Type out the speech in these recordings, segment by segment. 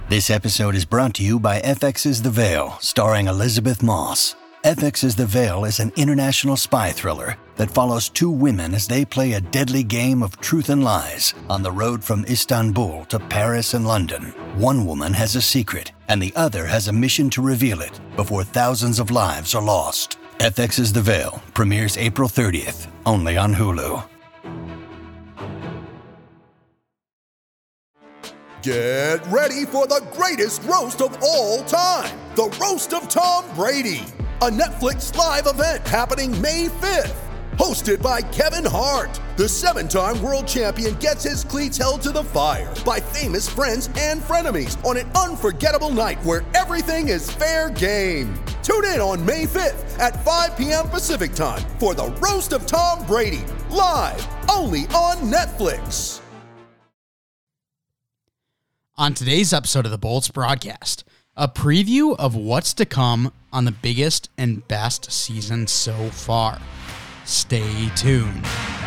This episode is brought to you by FX's The Veil, starring Elizabeth Moss. FX's The Veil is an international spy thriller that follows two women as they play a deadly game of truth and lies on the road from Istanbul to Paris and London. One woman has a secret, and the other has a mission to reveal it before thousands of lives are lost. FX's The Veil premieres April 30th, only on Hulu. Get ready for the greatest roast of all time, the Roast of Tom Brady, a Netflix live event happening May 5th. Hosted by Kevin Hart, the 7-time world champion gets his cleats held to the fire by famous friends and frenemies on an unforgettable night where everything is fair game. Tune in on May 5th at 5 p.m. Pacific time for the Roast of Tom Brady, live only on Netflix. On today's episode of the Bolts broadcast, a preview of what's to come on the biggest and best season so far. Stay tuned.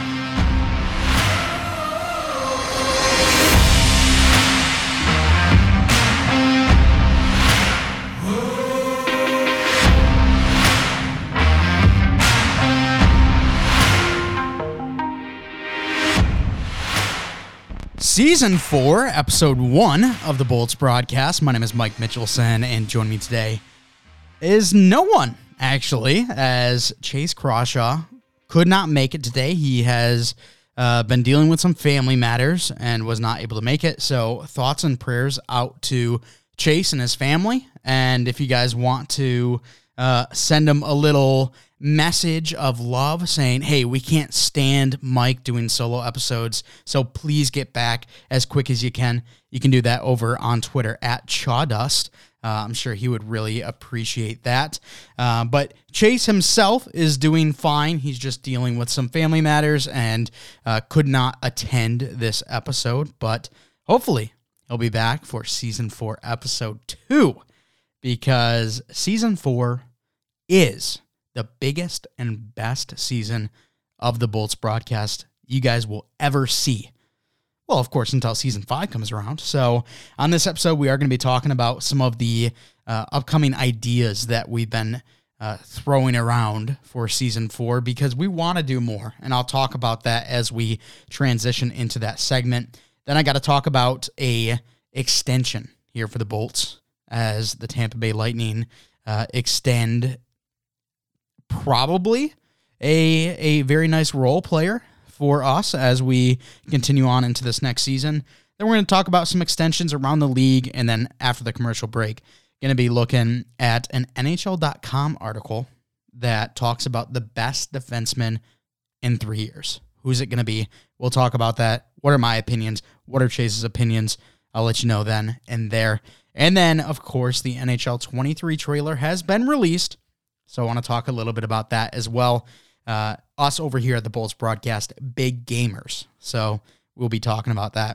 Season 4, Episode 1 of the Bolts broadcast. My name is Mike Mitchelson, and joining me today is no one, actually, as Chase Crawshaw could not make it today. He has been dealing with some family matters and was not able to make it, so thoughts and prayers out to Chase and his family. And if you guys want to send him a little message of love saying, hey, we can't stand Mike doing solo episodes, so please get back as quick as you can. You can do that over on Twitter at Chawdust. I'm sure he would really appreciate that. But Chase himself is doing fine. He's just dealing with some family matters and could not attend this episode, but hopefully he'll be back for Season 4, Episode 2, because Season 4 is the biggest and best season of the Bolts broadcast you guys will ever see. Well, of course, until Season 5 comes around. So on this episode, we are going to be talking about some of the upcoming ideas that we've been throwing around for Season 4, because we want to do more, and I'll talk about that as we transition into that segment. Then I got to talk about a extension here for the Bolts as the Tampa Bay Lightning extend probably a very nice role player for us as we continue on into this next season. Then we're going to talk about some extensions around the league, and then after the commercial break, going to be looking at an NHL.com article that talks about the best defenseman in 3 years. Who's it going to be? We'll talk about that. What are my opinions? What are Chase's opinions? I'll let you know then and there. And then, of course, the NHL 23 trailer has been released, so I want to talk a little bit about that as well. Us over here at the Bolts broadcast, big gamers. So we'll be talking about that.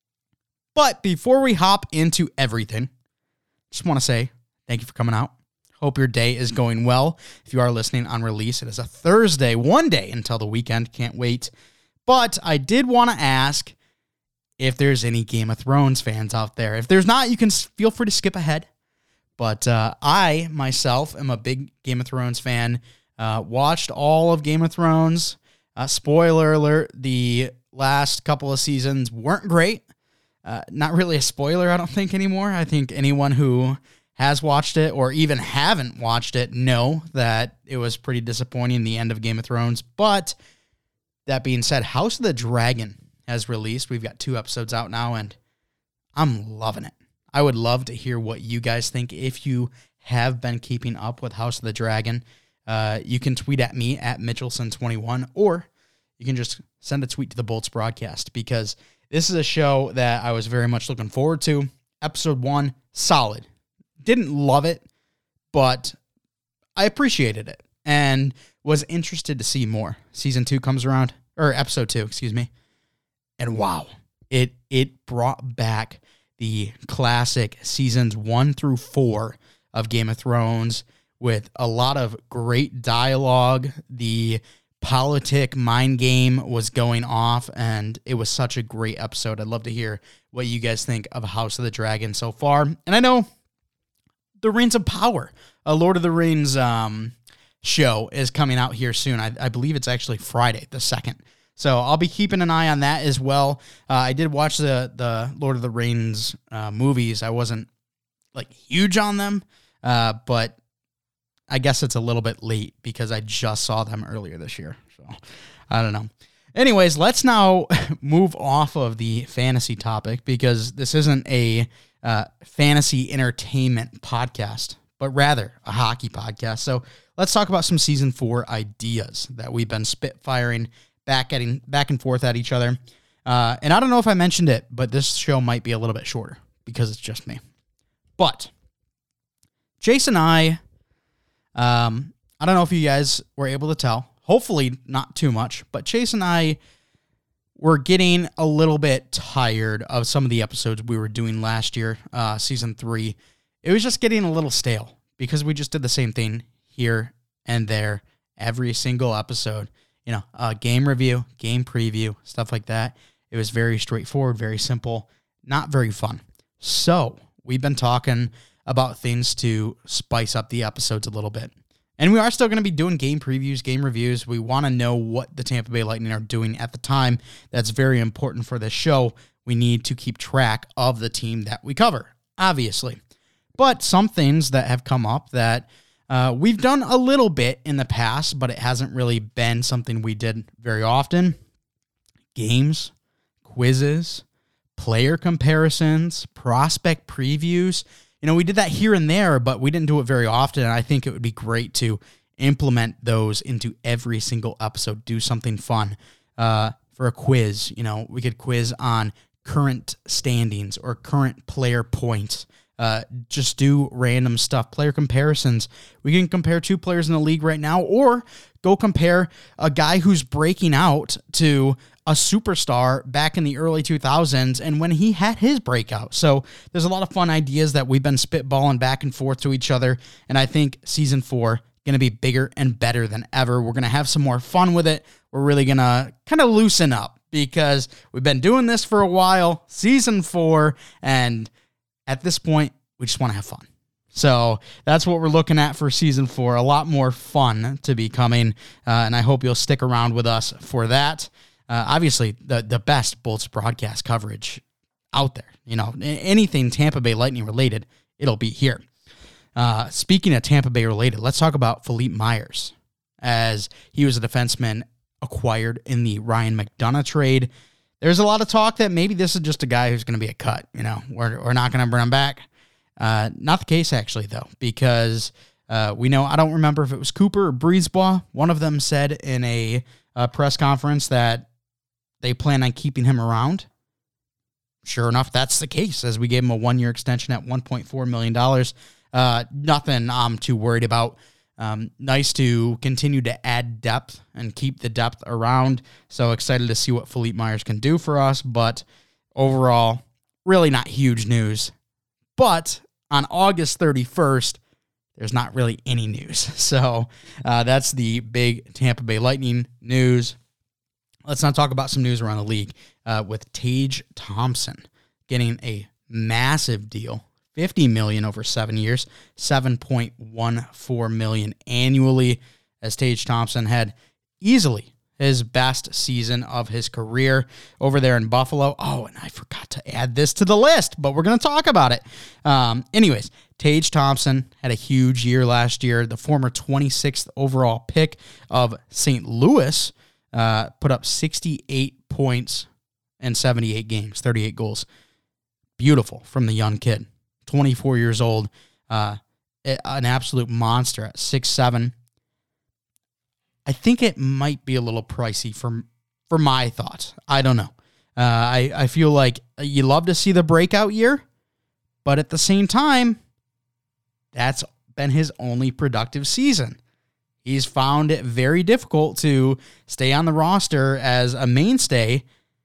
But before we hop into everything, just want to say thank you for coming out. Hope your day is going well. If you are listening on release, it is a Thursday, one day until the weekend. Can't wait. But I did want to ask if there's any Game of Thrones fans out there. If there's not, you can feel free to skip ahead. But I, myself, am a big Game of Thrones fan. Watched all of Game of Thrones. Spoiler alert, the last couple of seasons weren't great. Not really a spoiler, I don't think, anymore. I think anyone who has watched it or even haven't watched it know that it was pretty disappointing, the end of Game of Thrones. But that being said, House of the Dragon has released. We've got 2 episodes out now, and I'm loving it. I would love to hear what you guys think. If you have been keeping up with House of the Dragon, you can tweet at me at Mitchelson21, or you can just send a tweet to the Bolts broadcast, because this is a show that I was very much looking forward to. Episode 1, solid. Didn't love it, but I appreciated it and was interested to see more. Season 2 comes around, or Episode 2, excuse me, and wow, it brought back the classic seasons 1 through 4 of Game of Thrones with a lot of great dialogue. The politic mind game was going off, and it was such a great episode. I'd love to hear what you guys think of House of the Dragon so far. And I know the Rings of Power, a Lord of the Rings show, is coming out here soon. I believe it's actually Friday the 2nd. So I'll be keeping an eye on that as well. I did watch the Lord of the Rings movies. I wasn't like huge on them, but I guess it's a little bit late because I just saw them earlier this year. So I don't know. Anyways, let's now move off of the fantasy topic because this isn't a fantasy entertainment podcast, but rather a hockey podcast. So let's talk about some season 4 ideas that we've been spitfiring back and forth at each other. And I don't know if I mentioned it, but this show might be a little bit shorter because it's just me. But Jason and I don't know if you guys were able to tell. Hopefully not too much, but Chase and I were getting a little bit tired of some of the episodes we were doing last year, season 3. It was just getting a little stale because we just did the same thing here and there every single episode. You know, game review, game preview, stuff like that. It was very straightforward, very simple, not very fun. So we've been talking about things to spice up the episodes a little bit. And we are still going to be doing game previews, game reviews. We want to know what the Tampa Bay Lightning are doing at the time. That's very important for this show. We need to keep track of the team that we cover, obviously. But some things that have come up that we've done a little bit in the past, but it hasn't really been something we did very often. Games, quizzes, player comparisons, prospect previews. You know, we did that here and there, but we didn't do it very often, and I think it would be great to implement those into every single episode, do something fun. For a quiz, you know, we could quiz on current standings or current player points. Just do random stuff. Player comparisons. We can compare 2 players in the league right now, or go compare a guy who's breaking out to a superstar back in the early 2000s and when he had his breakout. So there's a lot of fun ideas that we've been spitballing back and forth to each other, and I think season 4 going to be bigger and better than ever. We're going to have some more fun with it. We're really going to kind of loosen up because we've been doing this for a while, season 4, and at this point, we just want to have fun. So that's what we're looking at for season 4. A lot more fun to be coming, and I hope you'll stick around with us for that. Obviously, the best Bolts broadcast coverage out there. You know, anything Tampa Bay Lightning related, it'll be here. Speaking of Tampa Bay related, let's talk about Philippe Myers, as he was a defenseman acquired in the Ryan McDonagh trade. There's a lot of talk that maybe this is just a guy who's going to be a cut. You know, we're not going to bring him back. Not the case, actually, though, because we know, I don't remember if it was Cooper or Brisebois. One of them said in a press conference that they plan on keeping him around. Sure enough, that's the case, as we gave him a 1-year extension at $1.4 million. Nothing I'm too worried about. Nice to continue to add depth and keep the depth around. So excited to see what Philippe Myers can do for us. But overall, really not huge news. But on August 31st, there's not really any news. So that's the big Tampa Bay Lightning news. Let's now talk about some news around the league with Tage Thompson getting a massive deal. $50 million over 7 years, $7.14 million annually, as Tage Thompson had easily his best season of his career over there in Buffalo. Oh, and I forgot to add this to the list, but we're going to talk about it. Anyways, Tage Thompson had a huge year last year. The former 26th overall pick of St. Louis put up 68 points in 78 games, 38 goals. Beautiful from the young kid. 24 years old, an absolute monster at 6'7". I think it might be a little pricey for my thoughts. I don't know. I feel like you love to see the breakout year, but at the same time, that's been his only productive season. He's found it very difficult to stay on the roster as a mainstay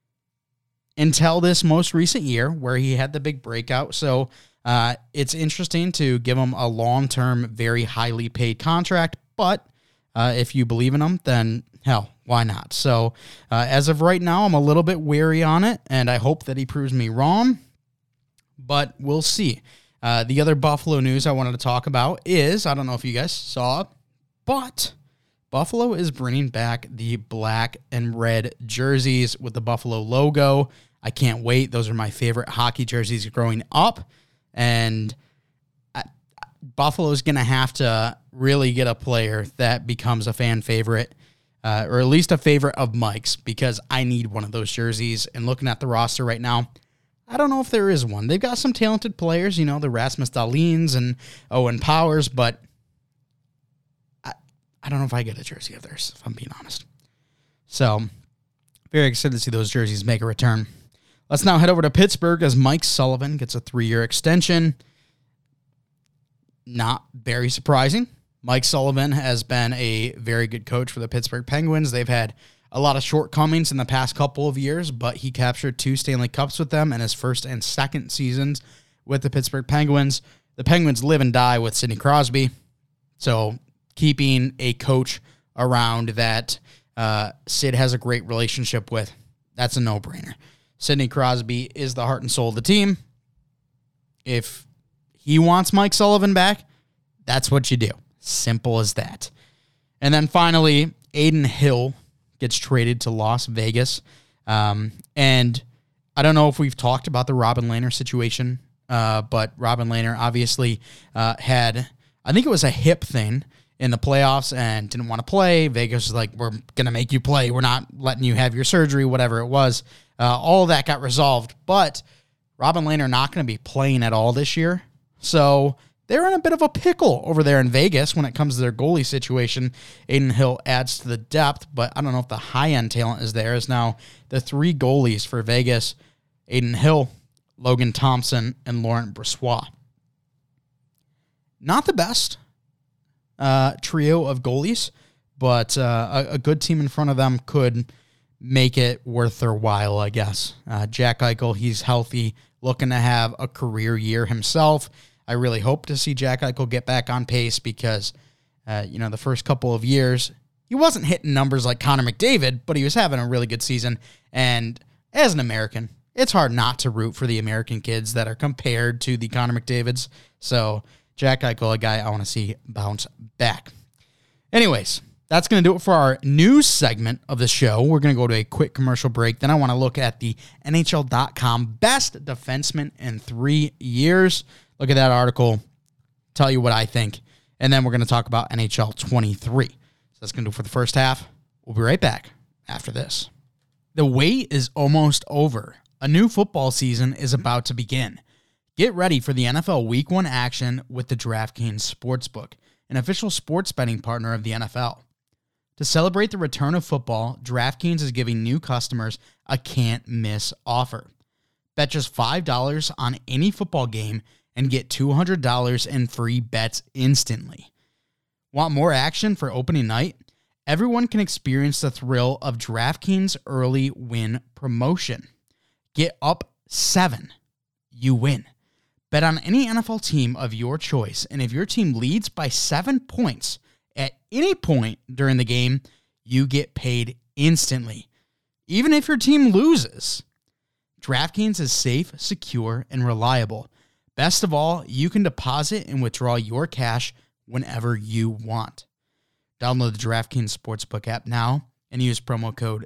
until this most recent year where he had the big breakout. So it's interesting to give him a long-term, very highly paid contract, but if you believe in them, then hell, why not? So as of right now, I'm a little bit wary on it, and I hope that he proves me wrong, but we'll see. The other Buffalo news I wanted to talk about is, I don't know if you guys saw, but Buffalo is bringing back the black and red jerseys with the Buffalo logo. I can't wait. Those are my favorite hockey jerseys growing up. And Buffalo's going to have to really get a player that becomes a fan favorite, or at least a favorite of Mike's, because I need one of those jerseys. And looking at the roster right now, I don't know if there is one. They've got some talented players, the Rasmus Dahlins and Owen Powers, but I don't know if I get a jersey of theirs, if I'm being honest. So, very excited to see those jerseys make a return. Let's now head over to Pittsburgh as Mike Sullivan gets a 3-year extension. Not very surprising. Mike Sullivan has been a very good coach for the Pittsburgh Penguins. They've had a lot of shortcomings in the past couple of years, but he captured 2 Stanley Cups with them in his first and second seasons with the Pittsburgh Penguins. The Penguins live and die with Sidney Crosby, so keeping a coach around that Sid has a great relationship with, that's a no-brainer. Sidney Crosby is the heart and soul of the team. If he wants Mike Sullivan back, that's what you do. Simple as that. And then finally, Adin Hill gets traded to Las Vegas. And I don't know if we've talked about the Robin Lehner situation, but Robin Lehner obviously had, I think it was a hip thing in the playoffs and didn't want to play. Vegas was like, we're going to make you play. We're not letting you have your surgery, whatever it was. All of that got resolved, but Robin Lehner not going to be playing at all this year. So they're in a bit of a pickle over there in Vegas when it comes to their goalie situation. Adin Hill adds to the depth, but I don't know if the high-end talent is there. As now the 3 goalies for Vegas, Adin Hill, Logan Thompson, and Laurent Brossoit. Not the best trio of goalies, but a good team in front of them could make it worth their while, I guess. Jack Eichel, he's healthy, looking to have a career year himself. I really hope to see Jack Eichel get back on pace because, the first couple of years, he wasn't hitting numbers like Connor McDavid, but he was having a really good season. And as an American, it's hard not to root for the American kids that are compared to the Connor McDavids. So Jack Eichel, a guy I want to see bounce back. Anyways, that's going to do it for our news segment of the show. We're going to go to a quick commercial break. Then I want to look at the NHL.com best defenseman in 3 years. Look at that article, tell you what I think, and then we're going to talk about NHL 23. So that's going to do it for the first half. We'll be right back after this. The wait is almost over. A new football season is about to begin. Get ready for the NFL Week 1 action with the DraftKings Sportsbook, an official sports betting partner of the NFL. To celebrate the return of football, DraftKings is giving new customers a can't-miss offer. Bet just $5 on any football game and get $200 in free bets instantly. Want more action for opening night? Everyone can experience the thrill of DraftKings Early Win Promotion. Get up 7. You win. Bet on any NFL team of your choice, and if your team leads by 7 points at any point during the game, you get paid instantly, even if your team loses. DraftKings is safe, secure, and reliable. Best of all, you can deposit and withdraw your cash whenever you want. Download the DraftKings Sportsbook app now and use promo code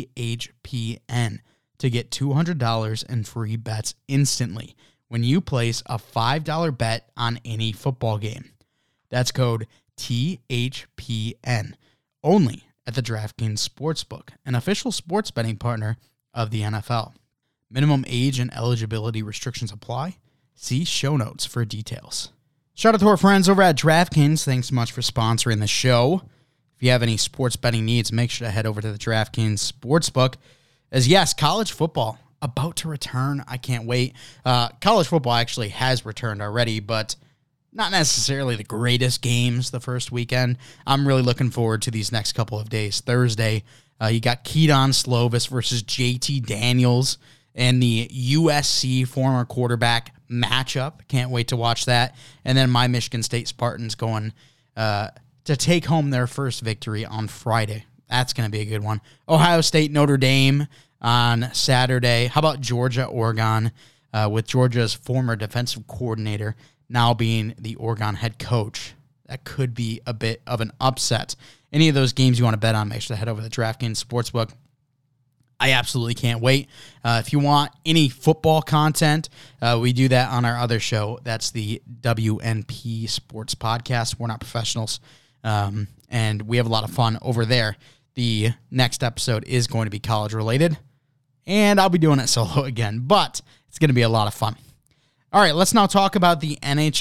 THPN to get $200 in free bets instantly when you place a $5 bet on any football game. That's code THPN, only at the DraftKings Sportsbook, an official sports betting partner of the NFL. Minimum age and eligibility restrictions apply. See show notes for details. Shout out to our friends over at DraftKings. Thanks so much for sponsoring the show. If you have any sports betting needs, make sure to head over to the DraftKings Sportsbook. As yes, college football about to return. I can't wait. College football actually has returned already, but not necessarily the greatest games the first weekend. I'm really looking forward to these next couple of days. Thursday, you got Keaton Slovis versus JT Daniels and the USC former quarterback matchup. Can't wait to watch that. And then my Michigan State Spartans going to take home their first victory on Friday. That's going to be a good one. Ohio State, Notre Dame on Saturday. How about Georgia, Oregon, with Georgia's former defensive coordinator now being the Oregon head coach? That could be a bit of an upset. Any of those games you want to bet on, make sure to head over to the DraftKings Sportsbook. I absolutely can't wait. If you want any football content, we do that on our other show. That's the WNP Sports Podcast. We're not professionals, and we have a lot of fun over there. The next episode is going to be college-related, and I'll be doing it solo again, but it's going to be a lot of fun. All right, let's now talk about the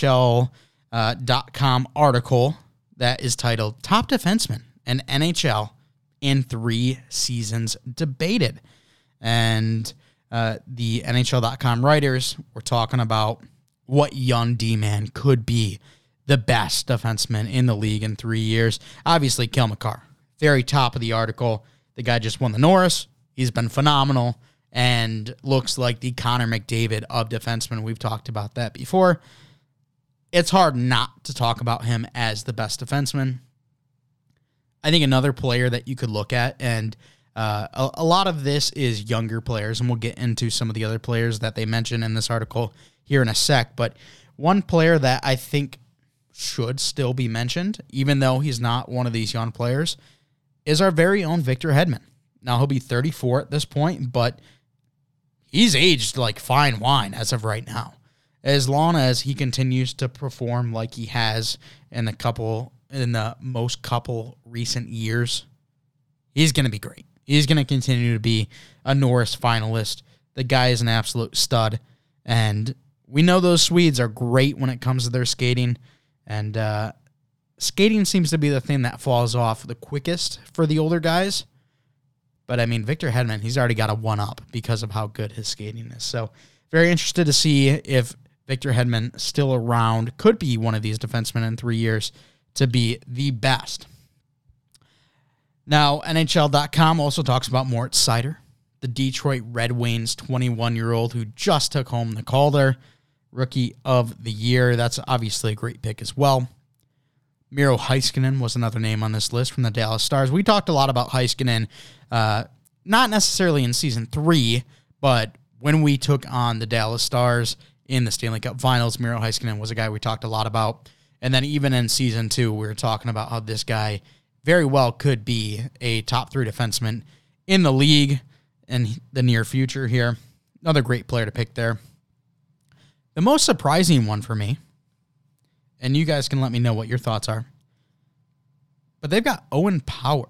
NHL.com article that is titled Top Defenseman and NHL in 3 seasons debated. And the NHL.com writers were talking about what young D-man could be the best defenseman in the league in 3 years. Obviously, Cale Makar. Very top of the article. The guy just won the Norris. He's been phenomenal and looks like the Connor McDavid of defensemen. We've talked about that before. It's hard not to talk about him as the best defenseman. I think another player that you could look at, and a lot of this is younger players, and we'll get into some of the other players that they mention in this article here in a sec, but one player that I think should still be mentioned, even though he's not one of these young players, is our very own Victor Hedman. Now, he'll be 34 at this point, but he's aged like fine wine as of right now. As long as he continues to perform like he has in the most couple recent years, he's going to be great. He's going to continue to be a Norris finalist. The guy is an absolute stud, and we know those Swedes are great when it comes to their skating, and skating seems to be the thing that falls off the quickest for the older guys. But, I mean, Victor Hedman, he's already got a one-up because of how good his skating is. So, very interested to see if Victor Hedman, still around, could be one of these defensemen in 3 years to be the best. Now, NHL.com also talks about Moritz Seider, the Detroit Red Wings 21-year-old who just took home the Calder Rookie of the Year. That's obviously a great pick as well. Miro Heiskanen was another name on this list from the Dallas Stars. We talked a lot about Heiskanen, not necessarily in Season 3, but when we took on the Dallas Stars in the Stanley Cup Finals, Miro Heiskanen was a guy we talked a lot about. And then even in Season 2, we were talking about how this guy very well could be a top 3 defenseman in the league in the near future here. Another great player to pick there. The most surprising one for me, and you guys can let me know what your thoughts are, but they've got Owen Power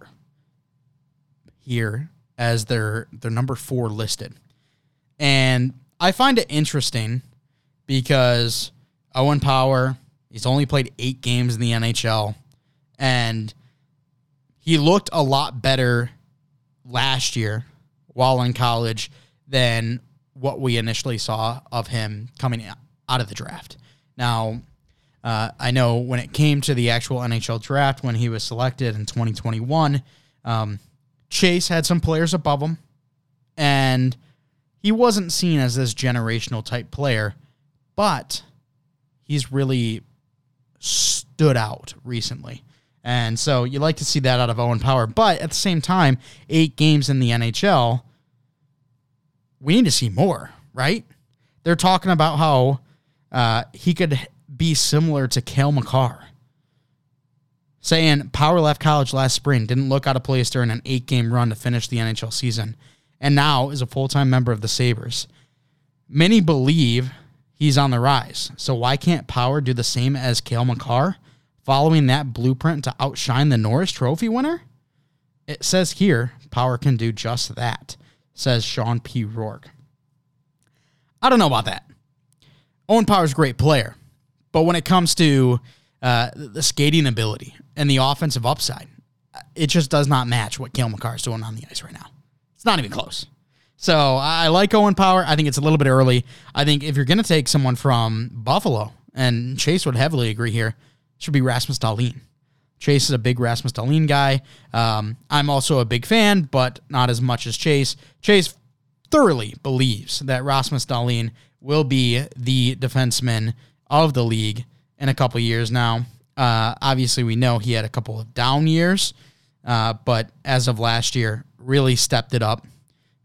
here as their number 4 listed. And I find it interesting because Owen Power, he's only played 8 games in the NHL, and he looked a lot better last year while in college than what we initially saw of him coming out of the draft. Now, I know when it came to the actual NHL draft, when he was selected in 2021, Chase had some players above him, and he wasn't seen as this generational type player, but he's really stood out recently. And so you like to see that out of Owen Power. But at the same time, 8 games in the NHL, we need to see more, right? They're talking about how he could be similar to Cale Makar, saying Power left college last spring, didn't look out of place during an 8-game run to finish the NHL season, and now is a full-time member of the Sabres. Many believe he's on the rise, so why can't Power do the same as Cale Makar, following that blueprint to outshine the Norris Trophy winner? It says here, Power can do just that, says Sean P. Rourke. I don't know about that. Owen Power's a great player, but when it comes to the skating ability and the offensive upside, it just does not match what Cale Makar is doing on the ice right now. It's not even close. So I like Owen Power. I think it's a little bit early. I think if you're going to take someone from Buffalo, and Chase would heavily agree here, it should be Rasmus Dahlin. Chase is a big Rasmus Dahlin guy. I'm also a big fan, but not as much as Chase. Chase thoroughly believes that Rasmus Dahlin will be the defenseman of the league in a couple years now. Obviously, we know he had a couple of down years, but as of last year, really stepped it up.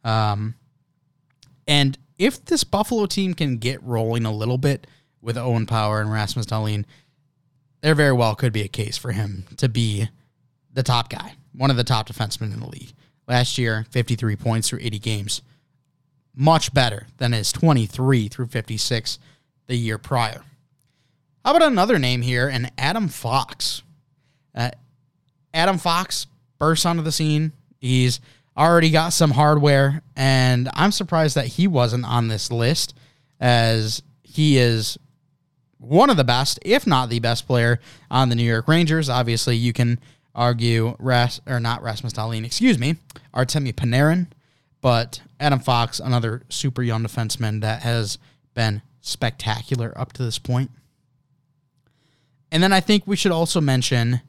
And if this Buffalo team can get rolling a little bit with Owen Power and Rasmus Dahlin, there very well could be a case for him to be the top guy, one of the top defensemen in the league. Last year, 53 points through 80 games. Much better than his 23 through 56 the year prior. How about another name here, and Adam Fox? Adam Fox bursts onto the scene. He's already got some hardware, and I'm surprised that he wasn't on this list, as he is one of the best, if not the best player on the New York Rangers. Obviously, you can argue Rasmus Dahlin, Artemi Panarin, but Adam Fox, another super young defenseman that has been spectacular up to this point. And then I think we should also mention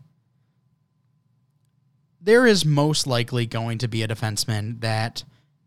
there is most likely going to be a defenseman that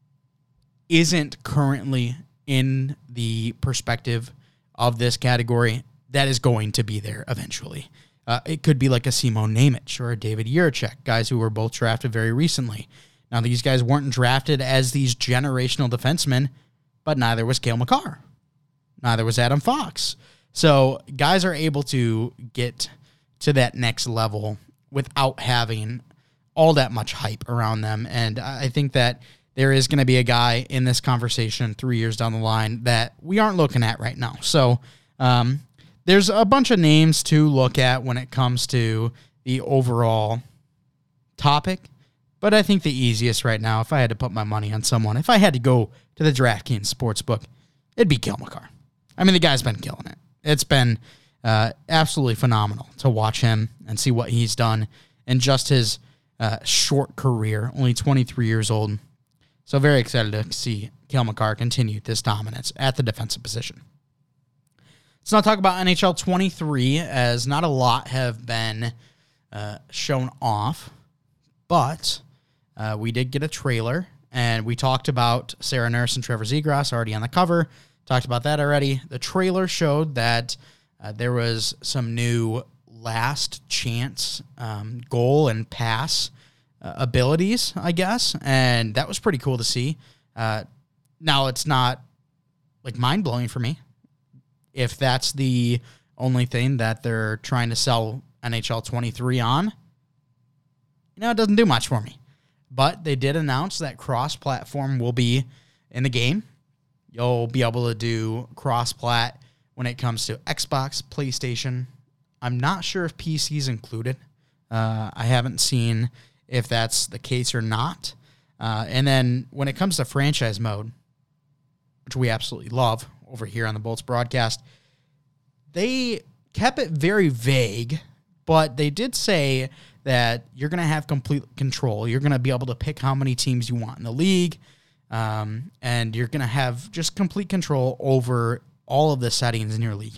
isn't currently in the perspective of this category that is going to be there eventually. It could be like a Simon Nemec or a David Jiricek, guys who were both drafted very recently. Now, these guys weren't drafted as these generational defensemen, but neither was Cale Makar. Neither was Adam Fox. So guys are able to get to that next level without having all that much hype around them. And I think that there is going to be a guy in this conversation 3 years down the line that we aren't looking at right now. So there's a bunch of names to look at when it comes to the overall topic. But I think the easiest right now, if I had to put my money on someone, if I had to go to the DraftKings Sportsbook, it'd be Cale Makar. I mean, the guy's been killing it. It's been absolutely phenomenal to watch him and see what he's done in just his short career, only 23 years old. So very excited to see Cale Makar continue this dominance at the defensive position. Let's now talk about NHL 23, as not a lot have been shown off, but we did get a trailer, and we talked about Sarah Nurse and Trevor Zegras already on the cover. Talked about that already. The trailer showed that there was some new last chance goal and pass abilities, I guess, and that was pretty cool to see. Now, it's not like mind-blowing for me. If that's the only thing that they're trying to sell NHL 23 on, it doesn't do much for me. But they did announce that cross-platform will be in the game. You'll be able to do cross-plat when it comes to Xbox, PlayStation. I'm not sure if PC is included. I haven't seen if that's the case or not. And then when it comes to franchise mode, which we absolutely love over here on the Bolts broadcast, they kept it very vague, but they did say that you're going to have complete control. You're going to be able to pick how many teams you want in the league, and you're going to have just complete control over all of the settings in your league,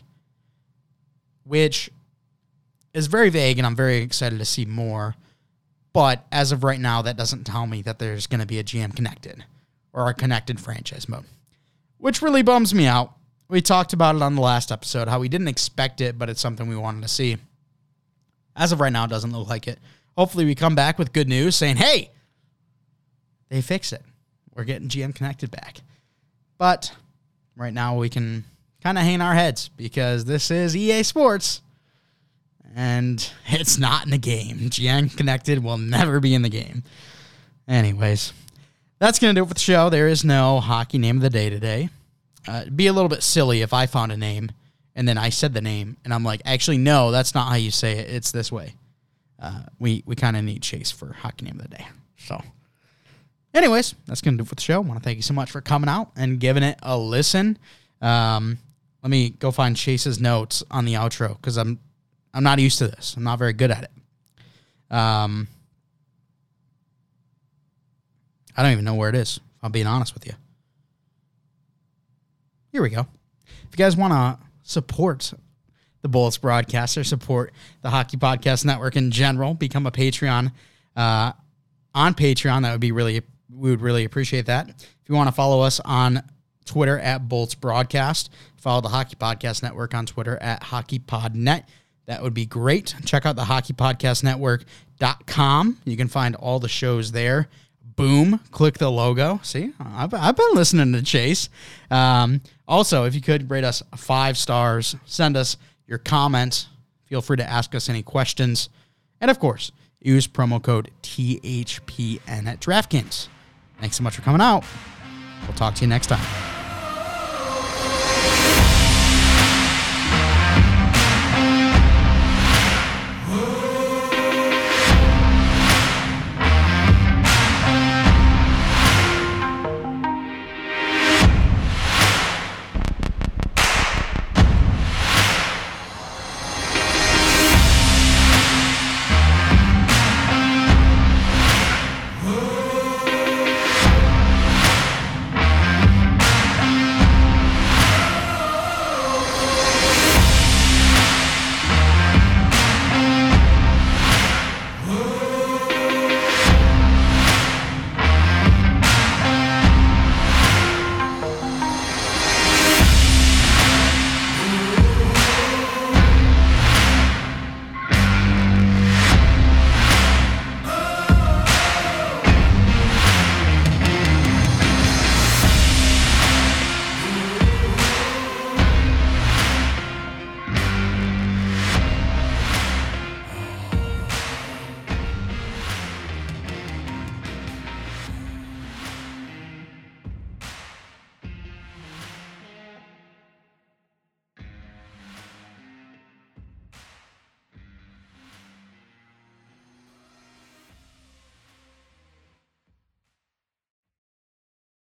which is very vague, and I'm very excited to see more. But as of right now, that doesn't tell me that there's going to be a GM connected or a connected franchise mode, which really bums me out. We talked about it on the last episode, how we didn't expect it, but it's something we wanted to see. As of right now, it doesn't look like it. Hopefully we come back with good news saying, hey, they fixed it. We're getting GM connected back. But right now we can kind of hang our heads because this is EA Sports and it's not in the game. GM connected will never be in the game. Anyways, that's going to do it for the show. There is no hockey name of the day today. It'd be a little bit silly if I found a name and then I said the name and I'm like, actually, no, that's not how you say it. It's this way. We kind of need Chase for hockey name of the day. So anyways, that's going to do it for the show. I want to thank you so much for coming out and giving it a listen. Let me go find Chase's notes on the outro because I'm not used to this. I'm not very good at it. I don't even know where it is, if I'm being honest with you. Here we go. If you guys want to support the Bullets broadcast or support the Hockey Podcast Network in general, become a Patreon on Patreon. We would really appreciate that. If you want to follow us on Twitter at Bolts Broadcast, follow the Hockey Podcast Network on Twitter at HockeyPodNet. that would be great. Check out the hockeypodcastnetwork.com. You can find all the shows there. Boom, click the logo. See, I've been listening to Chase. Also, if you could rate us 5 stars, send us your comments. Feel free to ask us any questions. And of course, use promo code THPN at DraftKings. Thanks so much for coming out. We'll talk to you next time.